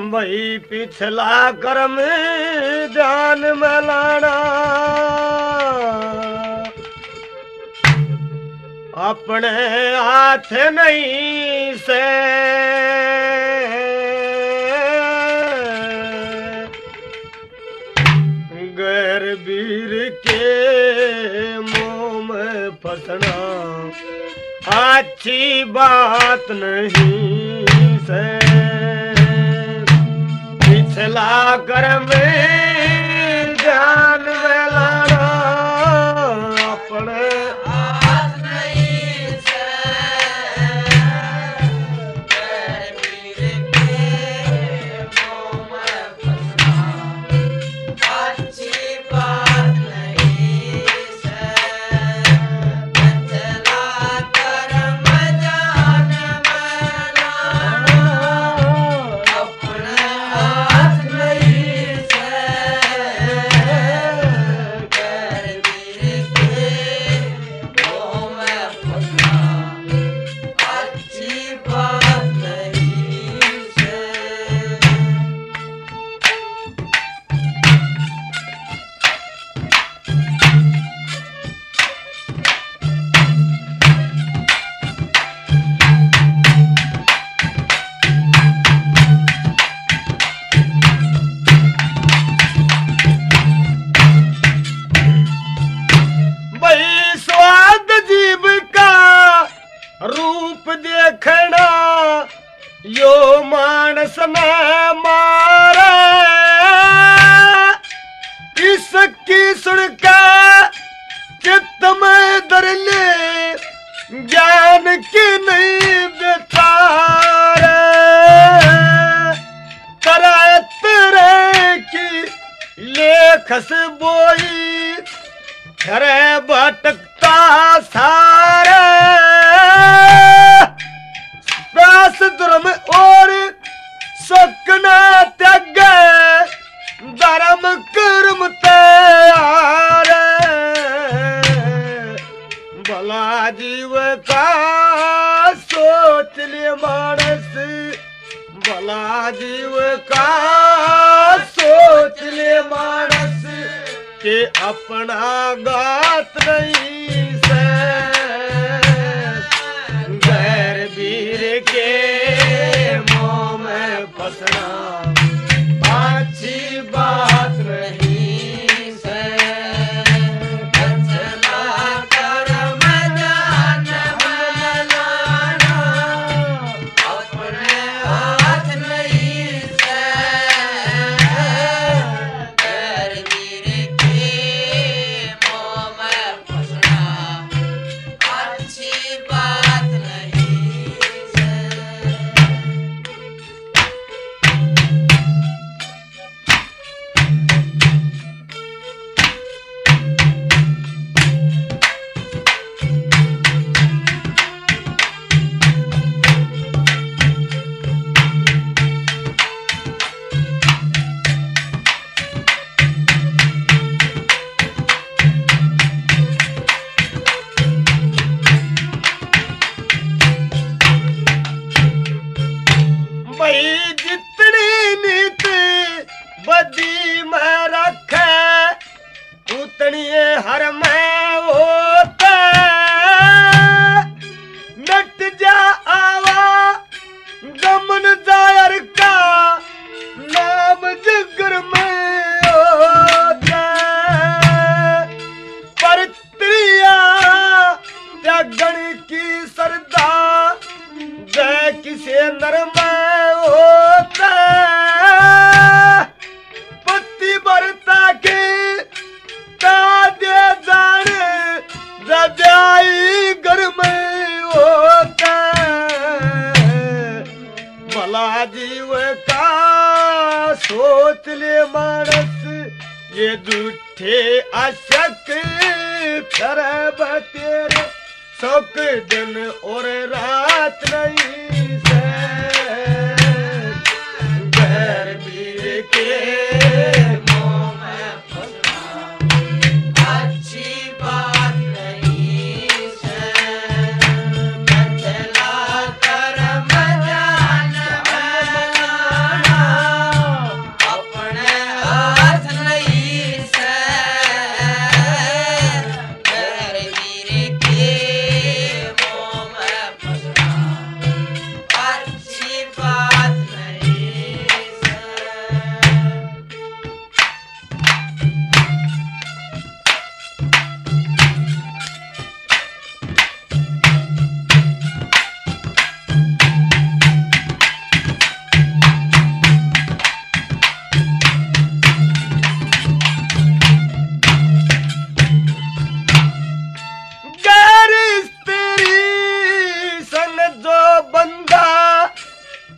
भाई पिछला कर्म ध्यान में लाना, अपने हाथ नहीं से गैर वीर के मुंह में फंसना अच्छी बात नहीं से। पिछला कर्म ध्यान में लाना, अपने हाथ नहीं से गैर वीर के मुंह में फंसना अच्छी बात नहीं से। पिछला कर्म ध्यान में लाना, अपने हाथ नहीं से गैर वीर के मुंह में फंसना अच्छी बात नहीं से। भाई स्वाद जीव का रूप देखना, यो मानस में मारे। इसकी सुनकर चित्त में दर ले, ज्ञान की नहीं बेचारे। तरह तरह की लेखस बोई, घरे भटकता सारे। व्यास धर्म और सकना त्याग, धर्म कर्म तैयार। भला जीव का सोच ले मानस, भला जीव का सोच ले मानस के अपना गात नहीं से गैर वीर के मुंह में फंसना अच्छी बात नहीं से। पिछला कर्म ध्यान में लाना, अपने हाथ नहीं से गैर वीर के मुंह में फंसना अच्छी बात नहीं से। भाई जितनी नीत बदी में रखे, उतनी हर में होता। नट जा आवा गमन जायर का नाम जिगर में होता। पर त्रिया त्यागण की सरदा, जय किसे नर में होता। पति बरता के दे जाने, रजाई घर में होता। भला जीव का सोच ले मानस, ये झूठे अशक खरब तेरे शौक दिन और रात नहीं से गैर वीर के मुंह में फंसना अच्छी बात नहीं से। पिछला कर्म ध्यान में लाना,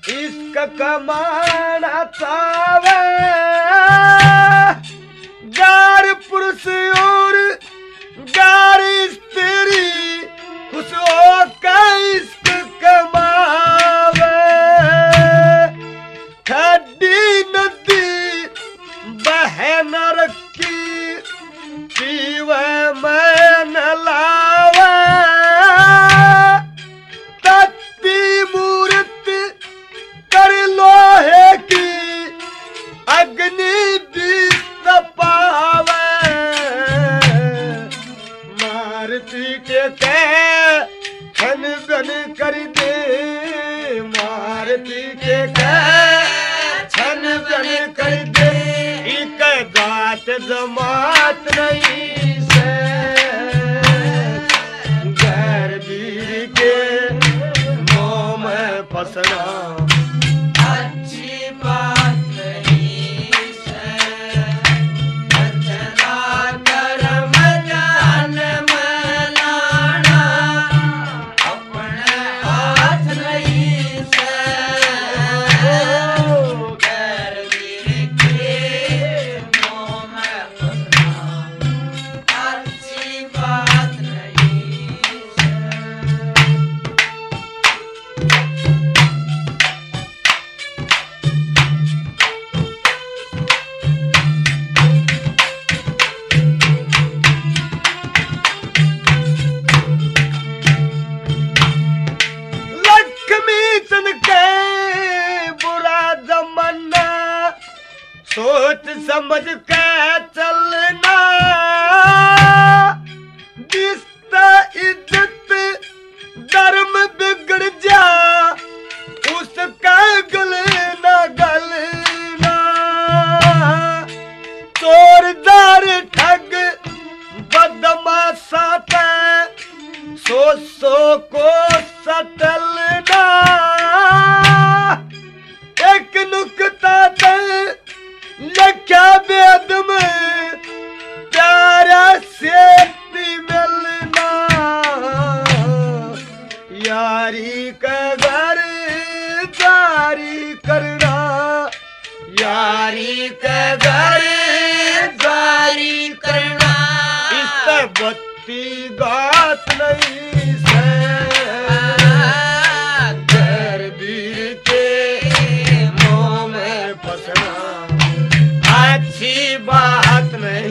इश्क कमाना चावे गार पुरुष और गार स्त्री खुश हो का इश्क कमावे खड्डी नदी बह न रखी पीवे मैं न लावे तत्ती मूर्त कर लोहे की अग्नि भी तपावे मारती के कह छन बन कर दे मारती के कह छन बन कर दे एक जात जमात नहीं से गैर वीर के मोह में फसना अच्छी बात नहीं से रचना कर्म जान मनाना अपने हाथ नहीं से गैर वीर के मोह में फंसना अच्छी बात नहीं से लक्ष्मी चंद के बुरा जमाना सोच समझ के चलना जिसका इज्जत धर्म बिगड़ जा उसका गले न गलना चोरदार ठग बदमाशा पे सो को सटलना एक नुकता ते लख्या वेद में प्यारा से मिलना यारी का घर जारी करना यारी का घर जारी करना इस बत्ती गात नहीं से गैर वीर के मोह में फसना अच्छी बात नहीं